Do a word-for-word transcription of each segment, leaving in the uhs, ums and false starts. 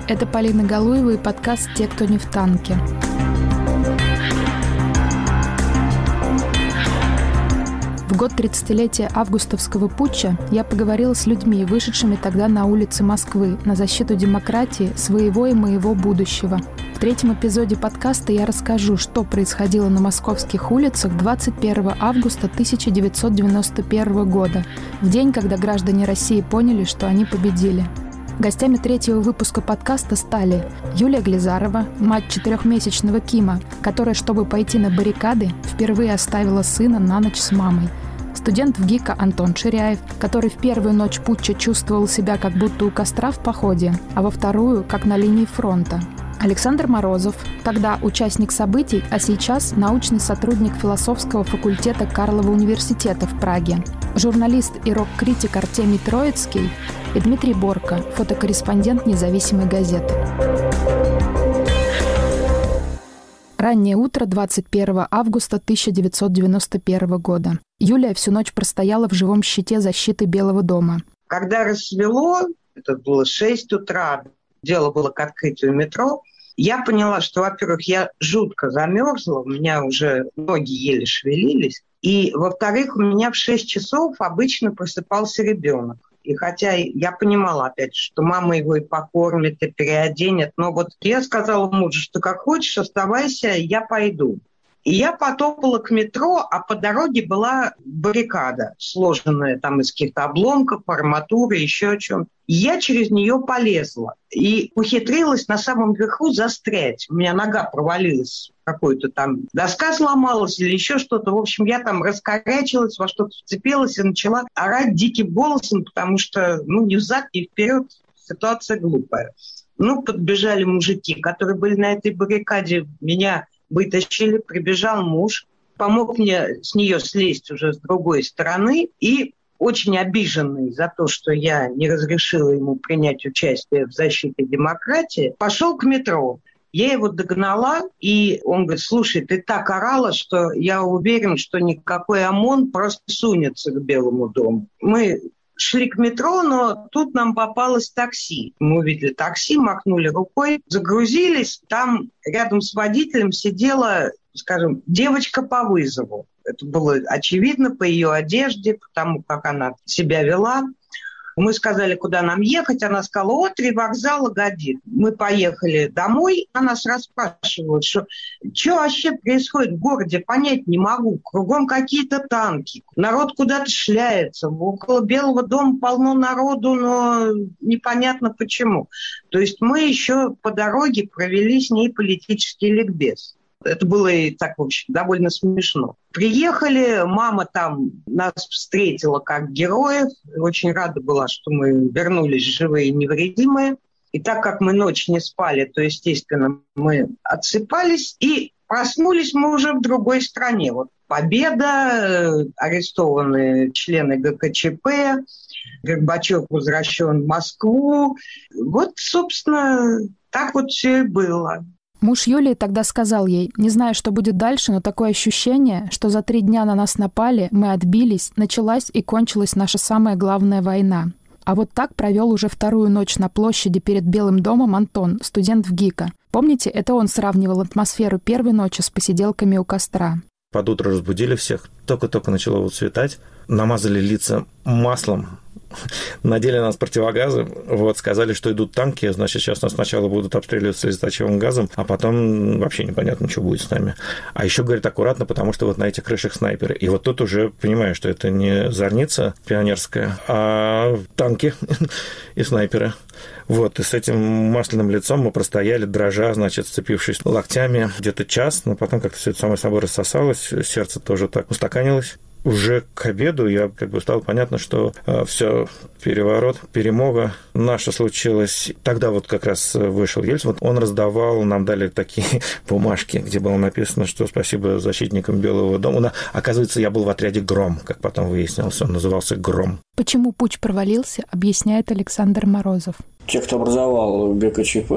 Это Полина Галуева и подкаст «Те, кто не в танке». В год тридцатилетия августовского путча я поговорила с людьми, вышедшими тогда на улицы Москвы на защиту демократии, своего и моего будущего. В третьем эпизоде подкаста я расскажу, что происходило на московских улицах двадцать первого августа тысяча девятьсот девяносто первого года, в день, когда граждане России поняли, что они победили. Гостями третьего выпуска подкаста стали Юлия Глизарова, мать четырехмесячного Кима, которая, чтобы пойти на баррикады, впервые оставила сына на ночь с мамой. Студент ВГИКа Антон Ширяев, который в первую ночь путча чувствовал себя как будто у костра в походе, а во вторую – как на линии фронта. Александр Морозов, тогда участник событий, а сейчас научный сотрудник философского факультета Карлова университета в Праге. Журналист и рок-критик Артемий Троицкий и Дмитрий Борко, фотокорреспондент независимой газеты. Раннее утро двадцать первого августа тысяча девятьсот девяносто первого года. Юлия всю ночь простояла в живом щите защиты Белого дома. Когда рассвело, это было шесть утра, дело было к открытию метро, я поняла, что, во-первых, я жутко замерзла, у меня уже ноги еле шевелились, и, во-вторых, у меня в шесть часов обычно просыпался ребенок. И хотя я понимала, опять, что мама его и покормит, и переоденет, но вот я сказала мужу, что как хочешь, оставайся, я пойду. И я потопала к метро, а по дороге была баррикада, сложенная там из каких-то обломков, арматуры, еще о чем-то. И я через нее полезла. И ухитрилась на самом верху застрять. У меня нога провалилась, какой-то там доска сломалась или еще что-то. В общем, я там раскорячилась, во что-то вцепилась и начала орать диким голосом, потому что, ну, ни взад, ни вперед, ситуация глупая. Ну, подбежали мужики, которые были на этой баррикаде, меня вытащили, прибежал муж, помог мне с нее слезть уже с другой стороны и, очень обиженный за то, что я не разрешила ему принять участие в защите демократии, пошел к метро. Я его догнала, и он говорит: слушай, ты так орала, что я уверен, что никакой ОМОН просто сунется к Белому дому. Мы шли к метро, но тут нам попалось такси. Мы увидели такси, махнули рукой, загрузились. Там рядом с водителем сидела, скажем, девочка по вызову. Это было очевидно по ее одежде, по тому, как она себя вела. Мы сказали, куда нам ехать. Она сказала: о, три вокзала годит. Мы поехали домой. Она нас расспрашивала, что что вообще происходит в городе, понять не могу. Кругом какие-то танки. Народ куда-то шляется. Около Белого дома полно народу, но непонятно почему. То есть мы еще по дороге провели с ней политический ликбез. Это было и так, в общем, довольно смешно. Приехали, мама там нас встретила как героев. Очень рада была, что мы вернулись живые и невредимые. И так как мы ночь не спали, то, естественно, мы отсыпались. И проснулись мы уже в другой стране. Вот победа, арестованные члены ГКЧП, Горбачев возвращен в Москву. Вот, собственно, так вот все и было. Муж Юлии тогда сказал ей: не знаю, что будет дальше, но такое ощущение, что за три дня на нас напали, мы отбились, началась и кончилась наша самая главная война. А вот так провел уже вторую ночь на площади перед Белым домом Антон, студент ВГИКа. Помните, это он сравнивал атмосферу первой ночи с посиделками у костра. Под утро разбудили всех, только-только начало выцветать, намазали лица маслом, надели на нас противогазы, вот, сказали, что идут танки, значит, сейчас нас сначала будут обстреливать слезоточивым газом, а потом вообще непонятно, что будет с нами. А еще, говорят, аккуратно, потому что вот на этих крышах снайперы. И вот тут уже понимаю, что это не зорница пионерская, а танки и снайперы. Вот, и с этим масляным лицом мы простояли, дрожа, значит, сцепившись локтями где-то час, но потом как-то все это само собой рассосалось, сердце тоже так устаканилось. Уже к обеду я как бы стало понятно, что э, все, переворот, перемога наша случилась. Тогда вот как раз вышел Ельцин, вот он раздавал, нам дали такие бумажки, где было написано, что спасибо защитникам Белого дома. Но, оказывается, я был в отряде «Гром», как потом выяснилось, он назывался «Гром». Почему путч провалился, объясняет Александр Морозов. Те, кто образовал ГКЧП,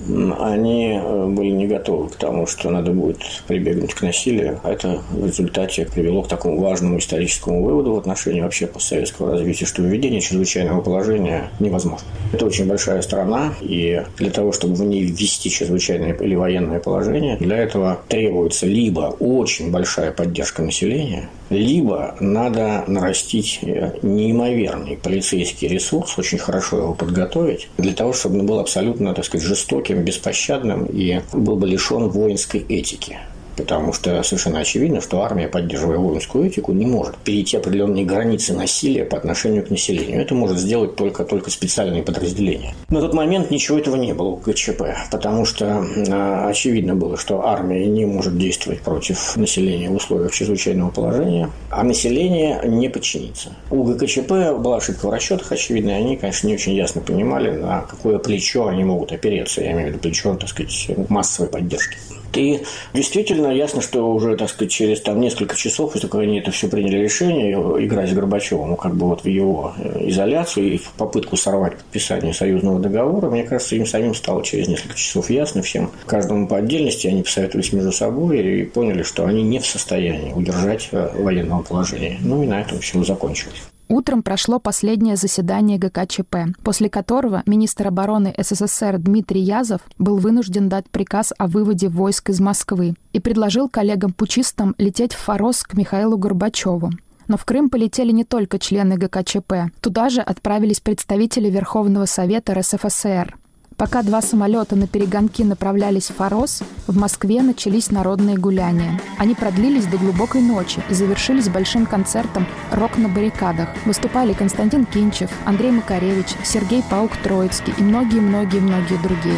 они были не готовы к тому, что надо будет прибегнуть к насилию. А это в результате привело к такому важному историческому выводу в отношении вообще постсоветского развития, что введение чрезвычайного положения невозможно. Это очень большая страна, и для того, чтобы в ней ввести чрезвычайное или военное положение, для этого требуется либо очень большая поддержка населения, либо надо нарастить неимоверный полицейский ресурс, очень хорошо его подготовить, для того, чтобы он был абсолютно, так сказать, жестоким, беспощадным и был бы лишен воинской этики. Потому что совершенно очевидно, что армия, поддерживая воинскую этику, не может перейти определенные границы насилия по отношению к населению. Это может сделать только, только специальные подразделения. На тот момент ничего этого не было у ГКЧП, потому что э, очевидно было, что армия не может действовать против населения в условиях чрезвычайного положения, а население не подчинится. У ГКЧП была ошибка в расчетах, очевидно, и они, конечно, не очень ясно понимали, на какое плечо они могут опереться, я имею в виду плечо, так сказать, массовой поддержки. И действительно ясно, что уже, так сказать, через там, несколько часов, после того, как они это все приняли решение, играть с Горбачевым, ну, как бы вот в его изоляцию и в попытку сорвать подписание союзного договора, мне кажется, им самим стало через несколько часов ясно всем, каждому по отдельности, они посоветовались между собой и поняли, что они не в состоянии удержать военного положения. Ну и на этом все закончилось. Утром прошло последнее заседание ГКЧП, после которого министр обороны СССР Дмитрий Язов был вынужден дать приказ о выводе войск из Москвы и предложил коллегам-путчистам лететь в Форос к Михаилу Горбачеву. Но в Крым полетели не только члены ГКЧП. Туда же отправились представители Верховного Совета РСФСР. Пока два самолета на перегонки направлялись в Форос, в Москве начались народные гуляния. Они продлились до глубокой ночи и завершились большим концертом «Рок на баррикадах». Выступали Константин Кинчев, Андрей Макаревич, Сергей Паук-Троицкий и многие-многие-многие другие.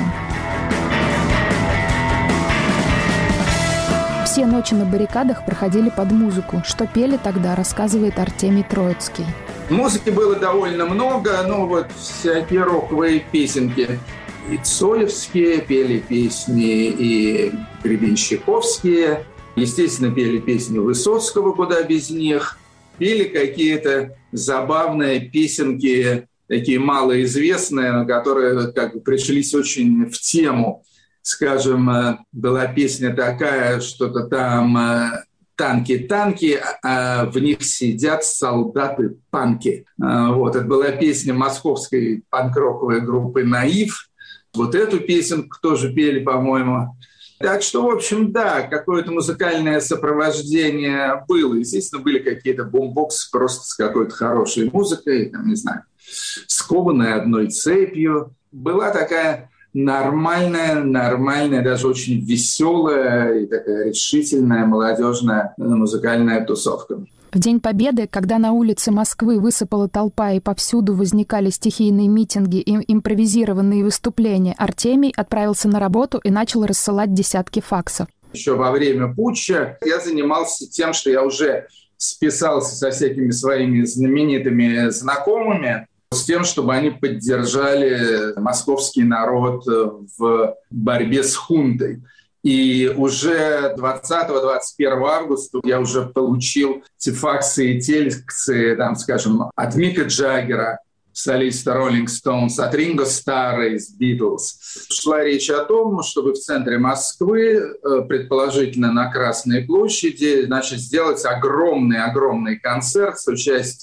Все ночи на баррикадах проходили под музыку. Что пели тогда, рассказывает Артемий Троицкий. Музыки было довольно много, ну вот всякие роковые песенки. И цоевские пели песни, и гребенщиковские. Естественно, пели песни Высоцкого, куда без них. Пели какие-то забавные песенки, такие малоизвестные, но которые как бы пришлись очень в тему. Скажем, была песня такая, что-то там «Танки-танки», а в них сидят солдаты-панки. Вот, это была песня московской панк-роковой группы «Наив». Вот эту песенку тоже пели, по-моему. Так что, в общем, да, какое-то музыкальное сопровождение было. Естественно, были какие-то бумбоксы просто с какой-то хорошей музыкой, там, не знаю, скованной одной цепью. Была такая нормальная, нормальная, даже очень веселая и такая решительная молодежная музыкальная тусовка. В День Победы, когда на улице Москвы высыпала толпа и повсюду возникали стихийные митинги и импровизированные выступления, Артемий отправился на работу и начал рассылать десятки факсов. Еще во время путча я занимался тем, что я уже списался со всякими своими знаменитыми знакомыми, с тем, чтобы они поддержали московский народ в борьбе с хунтой. И уже двадцатого-двадцать первого августа я уже получил те факсы и те лекции, там, скажем, от Мика Джаггера, солиста Rolling Stones, от Ринго Старра из Beatles. Шла речь о том, чтобы в центре Москвы, предположительно на Красной площади, значит, сделать огромный-огромный концерт с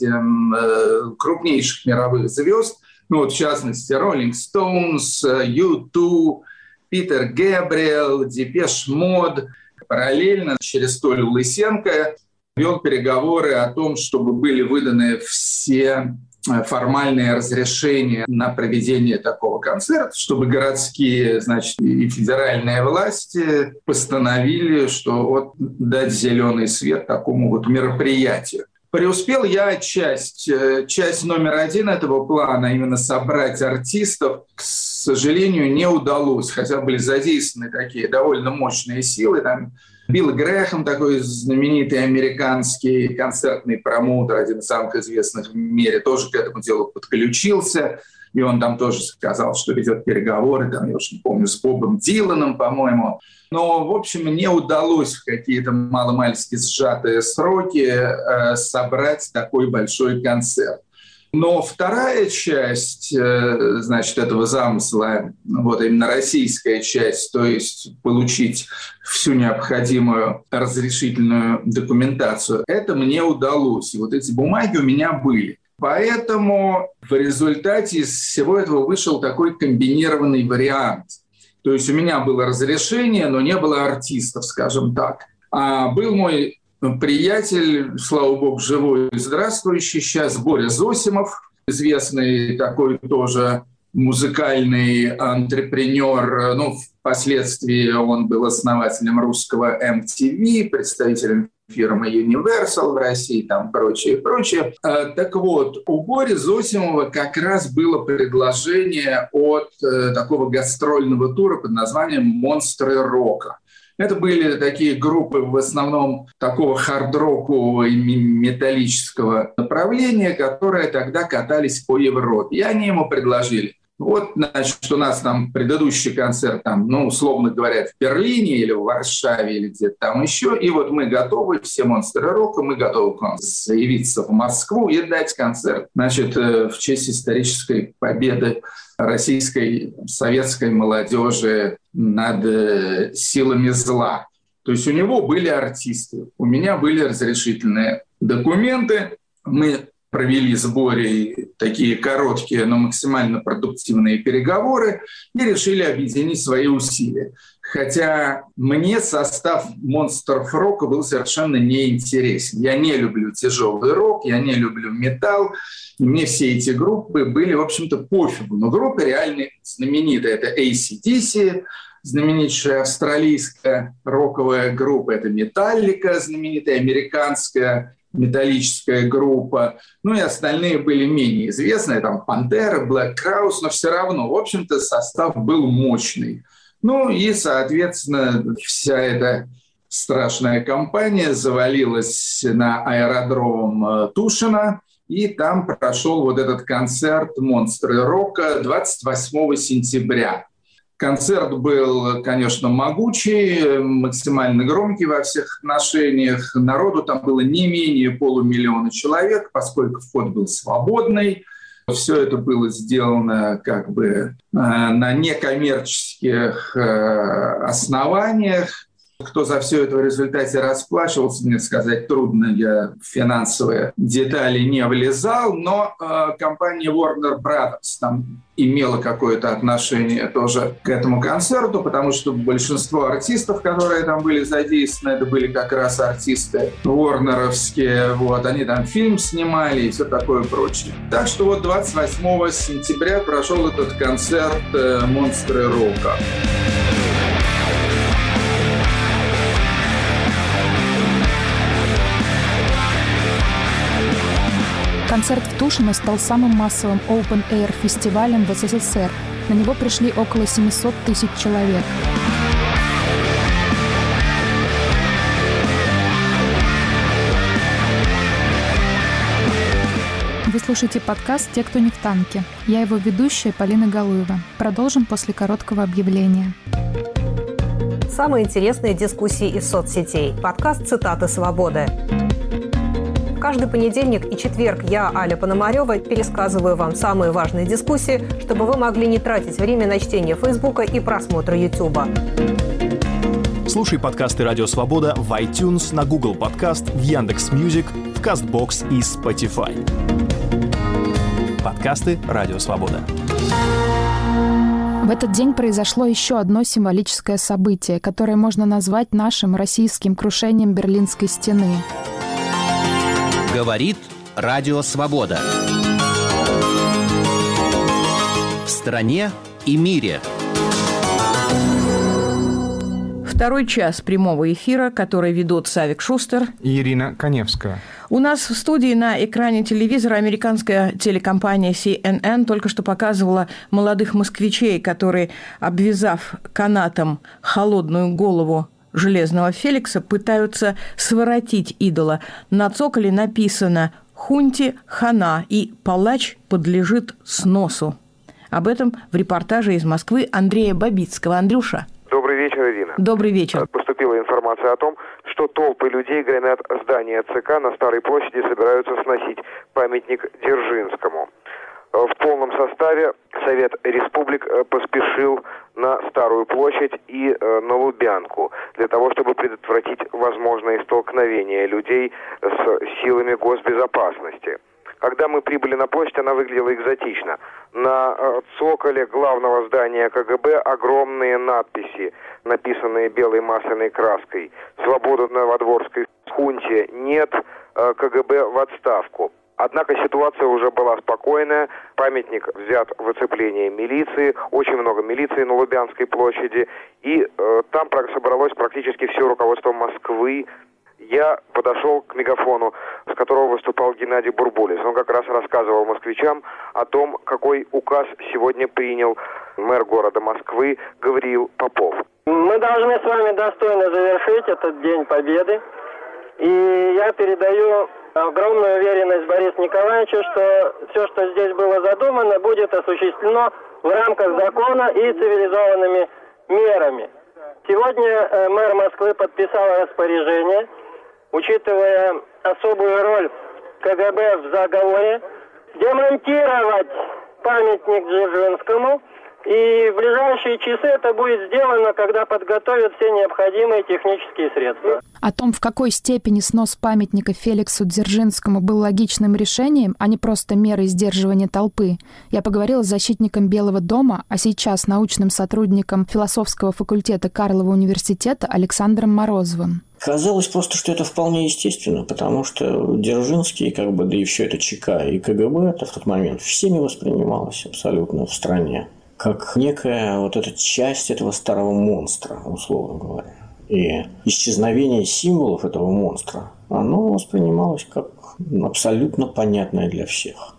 участием крупнейших мировых звезд, ну вот в частности Rolling Stones, ю ту, Питер Гэбриэл, Депеш Мод. Параллельно через Толю Лысенко вел переговоры о том, чтобы были выданы все формальные разрешения на проведение такого концерта, чтобы городские, значит, и федеральные власти постановили, что вот дать зеленый свет такому вот мероприятию. Преуспел я часть, часть номер один этого плана, именно собрать артистов, к сожалению, не удалось, хотя были задействованы такие довольно мощные силы. Там Билл Грэхэм, такой знаменитый американский концертный промоутер, один из самых известных в мире, тоже к этому делу подключился. И он там тоже сказал, что ведет переговоры, там, я уж не помню, с Бобом Диланом, по-моему. Но, в общем, не удалось в какие-то маломальски сжатые сроки э, собрать такой большой концерт. Но вторая часть, значит, этого замысла, вот именно российская часть, то есть получить всю необходимую разрешительную документацию, это мне удалось. И вот эти бумаги у меня были. Поэтому в результате из всего этого вышел такой комбинированный вариант. То есть у меня было разрешение, но не было артистов, скажем так. А был мой приятель, слава богу, живой и здравствующий сейчас, Боря Зосимов, известный такой тоже музыкальный антрепренер. Ну, впоследствии он был основателем русского эм ти ви, представителем фирмы Universal в России, там прочее, прочее. Так вот, у Бори Зосимова как раз было предложение от такого гастрольного тура под названием «Монстры рока». Это были такие группы в основном такого хард-рокового и металлического направления, которые тогда катались по Европе. И они ему предложили: вот, значит, у нас там предыдущий концерт, там, ну, условно говоря, в Берлине или в Варшаве или где-то там еще, и вот мы готовы, все монстры рока, мы готовы к вам заявиться в Москву и дать концерт, значит, в честь исторической победы российской советской молодежи над силами зла. То есть у него были артисты, у меня были разрешительные документы, мы провели с Борей такие короткие, но максимально продуктивные переговоры и решили объединить свои усилия. Хотя мне состав монстров рока был совершенно неинтересен. Я не люблю тяжелый рок, я не люблю металл. И мне все эти группы были, в общем-то, пофигу. Но группа реально знаменитая. Это эй си ди си, знаменитая австралийская роковая группа. Это Metallica, знаменитая американская металлическая группа. Ну и остальные были менее известные. Там Пантера, Black Crowes, но все равно, в общем-то, состав был мощный. Ну и, соответственно, вся эта страшная компания завалилась на аэродром Тушино, и там прошел вот этот концерт «Монстры рока» двадцать восьмого сентября. Концерт был, конечно, могучий, максимально громкий во всех отношениях. Народу там было не менее полумиллиона человек, поскольку вход был свободный. Все это было сделано как бы э, на некоммерческих э, основаниях. Кто за все это в результате расплачивался, мне сказать трудно, я в финансовые детали не влезал, но э, компания Warner Brothers там имела какое-то отношение тоже к этому концерту, потому что большинство артистов, которые там были задействованы, это были как раз артисты ворнеровские, вот, они там фильм снимали и все такое прочее. Так что вот двадцать восьмого сентября прошел этот концерт э, «Монстры рока». Концерт в Тушино стал самым массовым open-air-фестивалем в эс эс эс эр. На него пришли около семьсот тысяч человек. Вы слушаете подкаст «Те, кто не в танке». Я его ведущая Полина Галуева. Продолжим после короткого объявления. Самые интересные дискуссии из соцсетей. Подкаст «Цитаты свободы». Каждый понедельник и четверг я, Аля Пономарёва, пересказываю вам самые важные дискуссии, чтобы вы могли не тратить время на чтение Фейсбука и просмотра Ютуба. Слушай подкасты «Радио Свобода» в iTunes, на Google Подкаст, в Яндекс.Мьюзик, в Кастбокс и Spotify. Подкасты «Радио Свобода». В этот день произошло еще одно символическое событие, которое можно назвать нашим российским крушением Берлинской стены. Говорит Радио Свобода. В стране и мире. Второй час прямого эфира, который ведут Савик Шустер и Ирина Коневская. У нас в студии на экране телевизора американская телекомпания си эн эн только что показывала молодых москвичей, которые, обвязав канатом холодную голову Железного Феликса, пытаются своротить идола. На цоколе написано «Хунте хана» и «Палач подлежит сносу». Об этом в репортаже из Москвы Андрея Бабицкого. Андрюша. Добрый вечер, Ирина. Украина. Добрый вечер. Поступила информация о том, что толпы людей громят здание ЦК на Старой площади, собираются сносить памятник Дзержинскому. В полном составе Совет Республик поспешил на Старую площадь и на Лубянку для того, чтобы предотвратить возможные столкновения людей с силами госбезопасности. Когда мы прибыли на площадь, она выглядела экзотично. На цоколе главного здания КГБ огромные надписи, написанные белой масляной краской. «Свободу Новодворской хунте нет, КГБ в отставку». Однако ситуация уже была спокойная, памятник взят в оцепление милиции, очень много милиции на Лубянской площади, и э, там собралось практически все руководство Москвы. Я подошел к мегафону, с которого выступал Геннадий Бурбулис. Он как раз рассказывал москвичам о том, какой указ сегодня принял мэр города Москвы Гавриил Попов. Мы должны с вами достойно завершить этот День Победы, и я передаю огромную уверенность Борису Николаевичу, что все, что здесь было задумано, будет осуществлено в рамках закона и цивилизованными мерами. Сегодня мэр Москвы подписал распоряжение, учитывая особую роль КГБ в заговоре, демонтировать памятник Дзержинскому. И в ближайшие часы это будет сделано, когда подготовят все необходимые технические средства. О том, в какой степени снос памятника Феликсу Дзержинскому был логичным решением, а не просто мерой сдерживания толпы, я поговорила с защитником Белого дома, а сейчас научным сотрудником философского факультета Карлова университета Александром Морозовым. Казалось просто, что это вполне естественно, потому что Дзержинский, как бы, да и все это ЧК и КГБ, это в тот момент всеми воспринималось абсолютно в стране как некая вот эта часть этого старого монстра, условно говоря. И исчезновение символов этого монстра, оно воспринималось как абсолютно понятное для всех.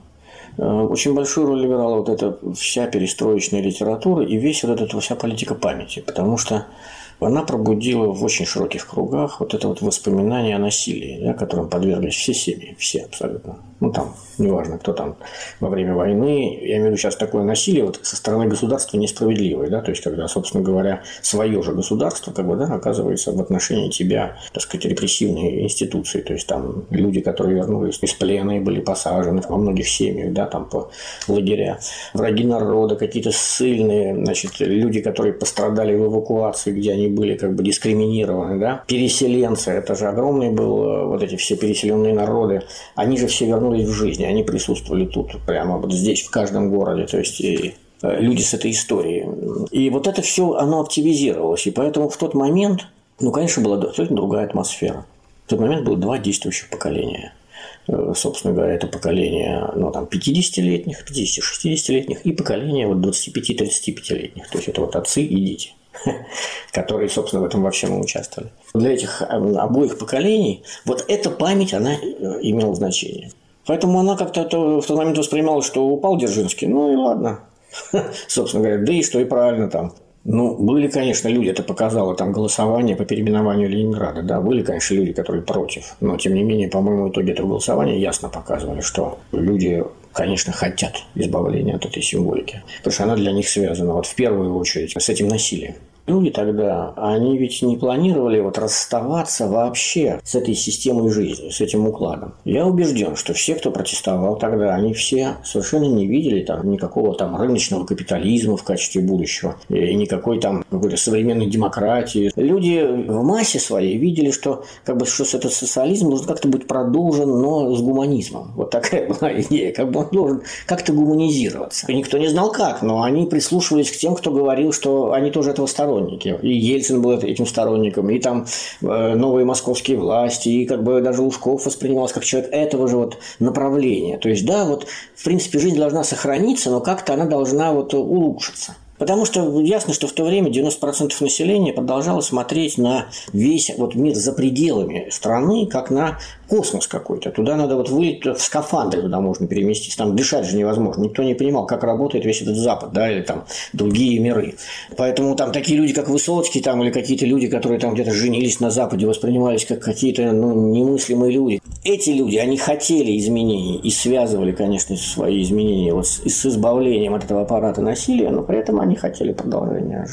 Очень большую роль играла вот эта вся перестроечная литература и весь вот эта вся политика памяти, потому что она пробудила в очень широких кругах вот это вот воспоминание о насилии, да, которым подверглись все семьи, все абсолютно. Ну, там, неважно, кто там во время войны. Я имею в виду сейчас такое насилие вот со стороны государства несправедливое, да, то есть, когда, собственно говоря, свое же государство, как бы, да, оказывается в отношении тебя, так сказать, репрессивные институции, то есть, там, люди, которые вернулись из плена и были посажены во многих семьях, да, там, по лагеря, враги народа, какие-то ссыльные, значит, люди, которые пострадали в эвакуации, где они были как бы дискриминированы, да, переселенцы, это же огромный был, вот эти все переселенные народы, они же все вернулись в жизнь, они присутствовали тут, прямо вот здесь, в каждом городе, то есть и люди с этой историей. И вот это все, оно активизировалось, и поэтому в тот момент, ну, конечно, была абсолютно другая атмосфера. В тот момент было два действующих поколения. Собственно говоря, это поколение, ну, там, пятидесятилетних, пятидесяти-шестидесятилетних и поколение вот двадцати-пяти-тридцатипятилетних, то есть это вот отцы и дети, которые, собственно, в этом во всем и участвовали. Для этих обоих поколений вот эта память, она имела значение. Поэтому она как-то в тот момент воспринимала, что упал Дзержинский, ну и ладно. Собственно говоря, да и что и правильно там. Ну, были, конечно, люди, это показало там голосование по переименованию Ленинграда, да, были, конечно, люди, которые против, но, тем не менее, по-моему, итоги этого голосования ясно показывали, что люди, конечно, хотят избавления от этой символики, потому что она для них связана, вот в первую очередь, с этим насилием. Люди тогда, они ведь не планировали вот расставаться вообще с этой системой жизни, с этим укладом. Я убежден, что все, кто протестовал тогда, они все совершенно не видели там никакого там рыночного капитализма в качестве будущего, и никакой там какой-то современной демократии. Люди в массе своей видели, что как бы что этот социализм должен как-то быть продолжен, но с гуманизмом. Вот такая была идея, как бы он должен как-то гуманизироваться. И никто не знал как, но они прислушивались к тем, кто говорил, что они тоже этого сторонники. И Ельцин был этим сторонником, и там э, новые московские власти, и как бы даже Лужков воспринимался как человек этого же вот направления. То есть, да, вот в принципе жизнь должна сохраниться, но как-то она должна вот улучшиться. Потому что ясно, что в то время девяносто процентов населения продолжало смотреть на весь вот мир за пределами страны, как на космос какой-то. Туда надо вот вылететь в скафандре, туда можно переместиться. Там дышать же невозможно. Никто не понимал, как работает весь этот Запад, да, или там другие миры. Поэтому там такие люди, как Высоцкий, там, или какие-то люди, которые там где-то женились на Западе, воспринимались как какие-то, ну, немыслимые люди. Эти люди, они хотели изменений и связывали, конечно, свои изменения вот с, с избавлением от этого аппарата насилия, но при этом они хотели продолжения жизни.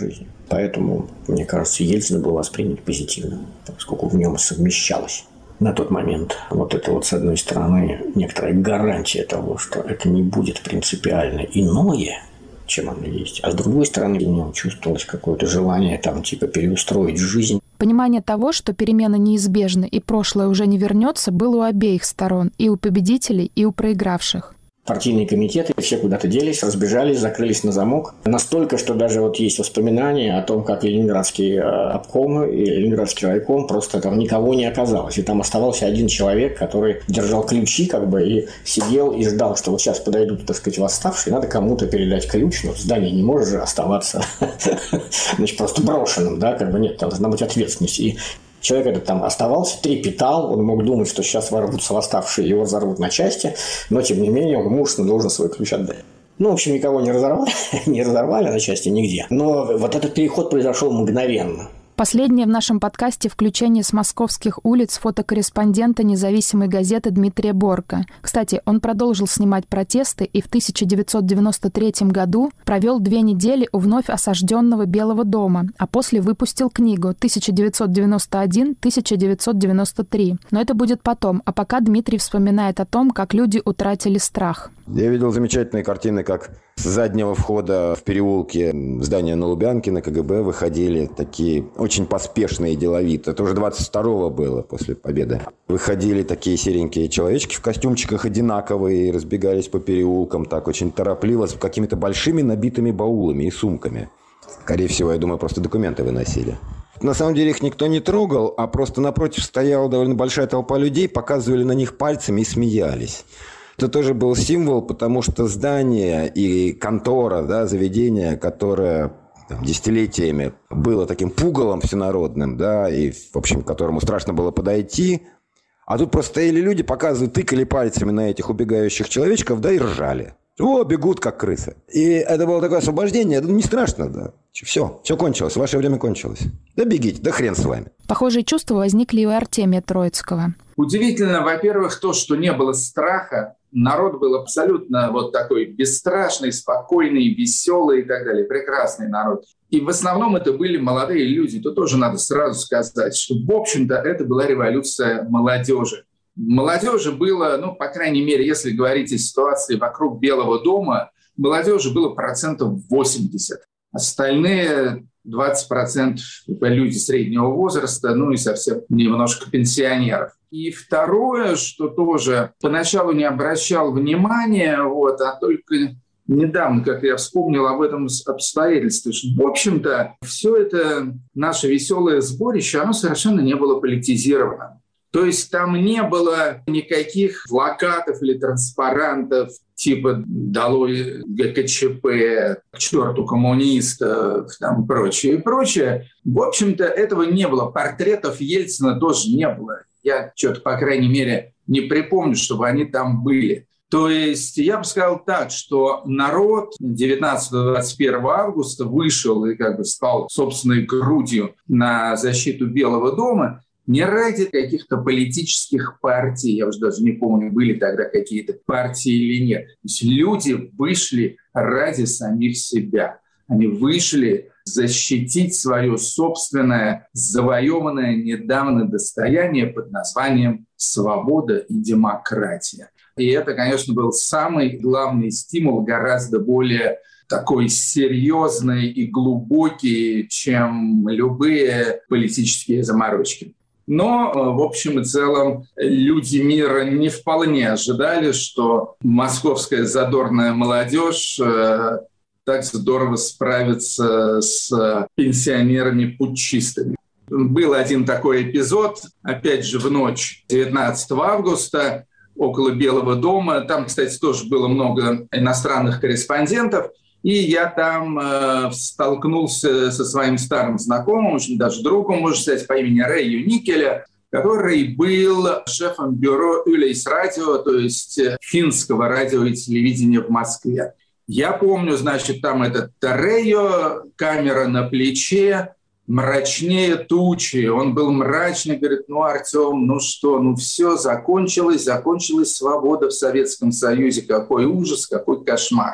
Поэтому, мне кажется, Ельцин был воспринят позитивно, поскольку в нем совмещалось на тот момент вот это вот, с одной стороны, некоторая гарантия того, что это не будет принципиально иное, чем оно есть, а с другой стороны, в нем чувствовалось какое-то желание там типа переустроить жизнь. Понимание того, что перемены неизбежны и прошлое уже не вернется, было у обеих сторон, и у победителей, и у проигравших. Партийные комитеты все куда-то делись, разбежались, закрылись на замок. Настолько, что даже вот есть воспоминания о том, как ленинградский обком и ленинградский райком просто там никого не оказалось. И там оставался один человек, который держал ключи как бы и сидел и ждал, что вот сейчас подойдут, так сказать, восставшие, надо кому-то передать ключ. Но здание не может же оставаться значит, просто брошенным, да, как бы нет, там должна быть ответственность. И человек этот там оставался, трепетал, он мог думать, что сейчас ворвутся восставшие, его разорвут на части, но, тем не менее, он мужественно должен свой ключ отдать. Ну, в общем, никого не разорвали, не разорвали на части нигде. Но вот этот переход произошел мгновенно. Последнее в нашем подкасте включение с московских улиц фотокорреспондента независимой газеты Дмитрия Борка. Кстати, он продолжил снимать протесты и в тысяча девятьсот девяносто третьем году провел две недели у вновь осажденного Белого дома, а после выпустил книгу тысяча девятьсот девяносто один - тысяча девятьсот девяносто три. Но это будет потом, а пока Дмитрий вспоминает о том, как люди утратили страх. Я видел замечательные картины, как с заднего входа в переулке здания на Лубянке, на ка гэ бэ выходили такие очень поспешные, деловито. Это уже двадцать второго было после победы. Выходили такие серенькие человечки в костюмчиках одинаковые и разбегались по переулкам так очень торопливо с какими-то большими набитыми баулами и сумками. Скорее всего, я думаю, просто документы выносили. На самом деле их никто не трогал, а просто напротив стояла довольно большая толпа людей, показывали на них пальцами и смеялись. Это тоже был символ, потому что здание и контора, да, заведение, которое там, десятилетиями было таким пугалом всенародным, да, и, в общем, к которому страшно было подойти, а тут просто стояли люди, показывают, тыкали пальцами на этих убегающих человечков, да, и ржали. О, бегут, как крысы. И это было такое освобождение, это не страшно, да. Все, все кончилось, ваше время кончилось. Да бегите, да хрен с вами. Похожие чувства возникли и у Артемия Троицкого. Удивительно, во-первых, то, что не было страха. Народ был абсолютно вот такой бесстрашный, спокойный, веселый и так далее. Прекрасный народ. И в основном это были молодые люди. То тоже надо сразу сказать, что, в общем-то, это была революция молодежи. Молодежи было, ну, по крайней мере, если говорить о ситуации вокруг Белого дома, молодежи было процентов восемьдесят. Остальные двадцать процентов люди среднего возраста, ну и совсем немножко пенсионеров. И второе, что тоже поначалу не обращал внимания, вот, а только недавно, как я вспомнил об этом обстоятельстве, что, в общем-то, все это наше веселое сборище, оно совершенно не было политизировано. То есть там не было никаких плакатов или транспарантов типа «Долой гэ ка че пэ», «К черту коммунистов», там прочее и прочее. В общем-то, этого не было. Портретов Ельцина тоже не было. Я что-то, по крайней мере, не припомню, чтобы они там были. То есть я бы сказал так, что народ девятнадцатого — двадцать первого августа вышел и как бы стал собственной грудью на защиту Белого дома не ради каких-то политических партий, я уже даже не помню, были тогда какие-то партии или нет. То есть люди вышли ради самих себя. Они вышли защитить свое собственное, завоеванное недавно достояние под названием «Свобода и демократия». И это, конечно, был самый главный стимул, гораздо более такой серьезный и глубокий, чем любые политические заморочки. Но, в общем и целом, люди мира не вполне ожидали, что московская задорная молодежь э, так здорово справится с пенсионерами-путчистами. Был один такой эпизод, опять же, в ночь девятнадцатого августа около Белого дома. Там, кстати, тоже было много иностранных корреспондентов. И я там э, столкнулся со своим старым знакомым, очень даже другом, можно сказать, по имени Рэю Никеля, который был шефом бюро Yleisradio, то есть финского радио и телевидения в Москве. Я помню, значит, там этот Рэю, камера на плече, мрачнее тучи. Он был мрачный, говорит, ну, Артем, ну что, ну все, закончилось, закончилась свобода в Советском Союзе. Какой ужас, какой кошмар.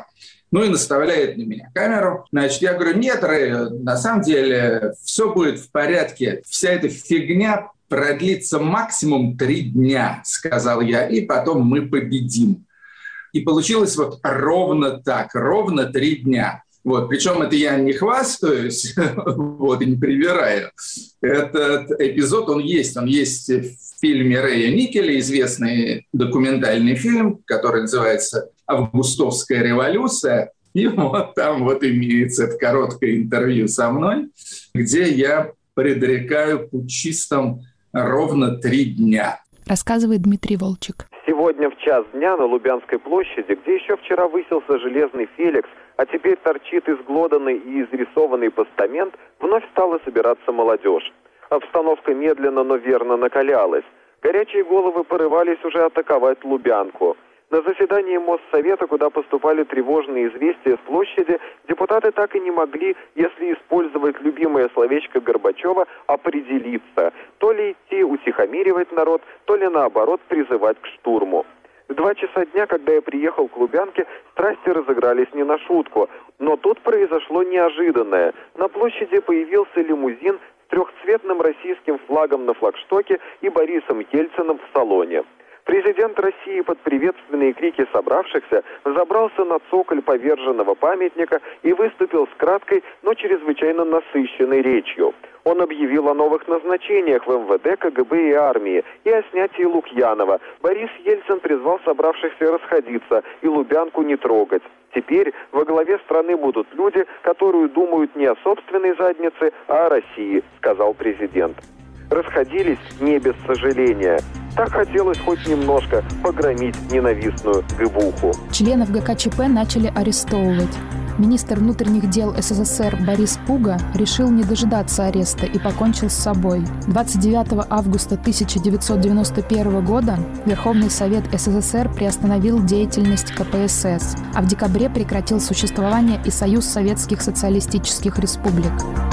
Ну и наставляет на меня камеру. Значит, я говорю, нет, Рэй, на самом деле все будет в порядке. Вся эта фигня продлится максимум три дня, сказал я, и потом мы победим. И получилось вот ровно так, ровно три дня. Вот, причем это я не хвастаюсь, вот, и не привираю. Этот эпизод, он есть. Он есть в фильме Рэя Никеля, известный документальный фильм, который называется «Августовская революция». И вот там вот имеется это короткое интервью со мной, где я предрекаю путчистам ровно три дня. Рассказывает Дмитрий Волчек. Сегодня в час дня на Лубянской площади, где еще вчера высился железный Феликс, а теперь торчит изглоданный и изрисованный постамент, вновь стала собираться молодежь. Обстановка медленно, но верно накалялась. Горячие головы порывались уже атаковать Лубянку. На заседании Моссовета, куда поступали тревожные известия с площади, депутаты так и не могли, если использовать любимое словечко Горбачева, определиться, то ли идти утихомиривать народ, то ли наоборот призывать к штурму. В два часа дня, когда я приехал к Лубянке, страсти разыгрались не на шутку. Но тут произошло неожиданное. На площади появился лимузин с трехцветным российским флагом на флагштоке и Борисом Ельциным в салоне. Президент России под приветственные крики собравшихся забрался на цоколь поверженного памятника и выступил с краткой, но чрезвычайно насыщенной речью. Он объявил о новых назначениях в эм вэ дэ, ка гэ бэ и армии и о снятии Лукьянова. Борис Ельцин призвал собравшихся расходиться и Лубянку не трогать. Теперь во главе страны будут люди, которые думают не о собственной заднице, а о России, сказал президент. Расходились не без сожаления. Так хотелось хоть немножко погромить ненавистную ГБУху. Членов гэ ка че пэ начали арестовывать. Министр внутренних дел эс эс эс эр Борис Пуга решил не дожидаться ареста и покончил с собой. двадцать девятого августа тысяча девятьсот девяносто первого года Верховный Совет эс эс эс эр приостановил деятельность ка пэ эс эс, а в декабре прекратил существование и Союз Советских Социалистических Республик.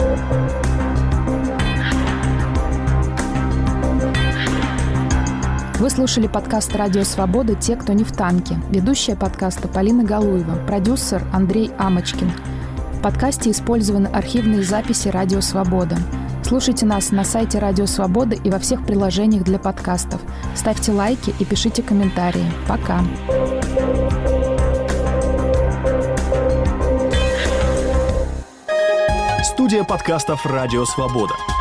Вы слушали подкаст «Радио Свобода. Те, кто не в танке». Ведущая подкаста Полина Галуева, продюсер Андрей Амочкин. В подкасте использованы архивные записи «Радио Свобода». Слушайте нас на сайте «Радио Свобода» и во всех приложениях для подкастов. Ставьте лайки и пишите комментарии. Пока. Студия подкастов «Радио Свобода».